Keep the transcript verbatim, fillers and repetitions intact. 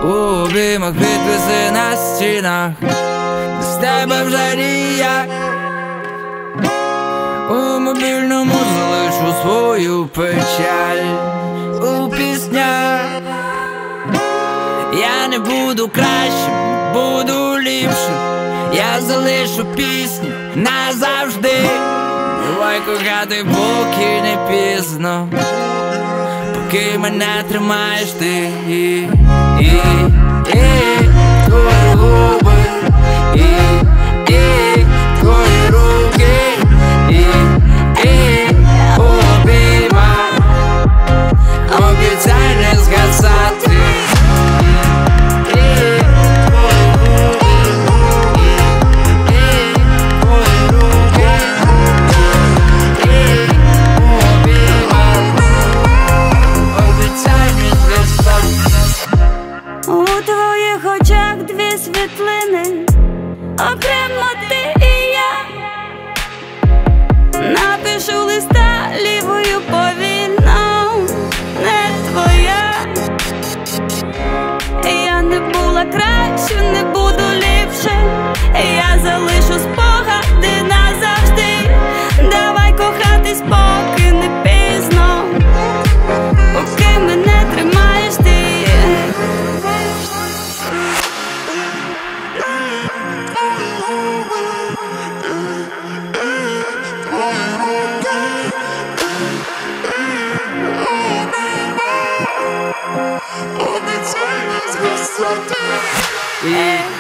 У обіймах підписи на стінах, без тебе вже ніяк. У мобільному залишу свою печаль у піснях. Я не буду кращим, буду ліпшим. Я залишу пісню назавжди. Давай кохати, поки не пізно, поки мене тримаєш ти. І, і, і твої губи, і, і твої руки, і, і у обіймах, обіцяй не згасати. У твоїх очах дві світлини, окремо ти і я. Напишу листа лівою повільно, не твоя. Я не була краще, не буду ліпше. Я залишу спогади назавжди. Давай кохатись, поки не пізно, поки мене тримаєш ти. І